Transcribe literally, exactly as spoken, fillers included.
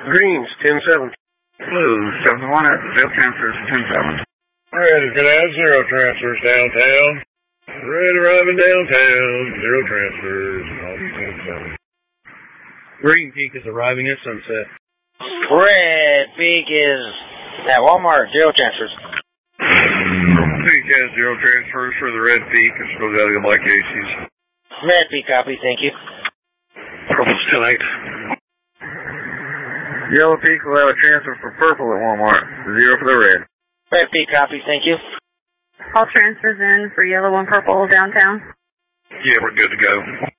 Greens, ten seven. Blue, seven one at zero transfers, ten seven. Red is going to have zero transfers downtown. Red arriving downtown, zero transfers, ten seven. Green Peak is arriving at Sunset. Red Peak is at Walmart, zero transfers. Peak has zero transfers for the Red Peak. It's supposed to go like Casey's. Red Peak copy, thank you. Purple's tonight. Yellow Peak will have a transfer for purple at Walmart. Zero for the red. Red Peak copy, thank you. All transfers in for yellow and purple downtown. Yeah, we're good to go.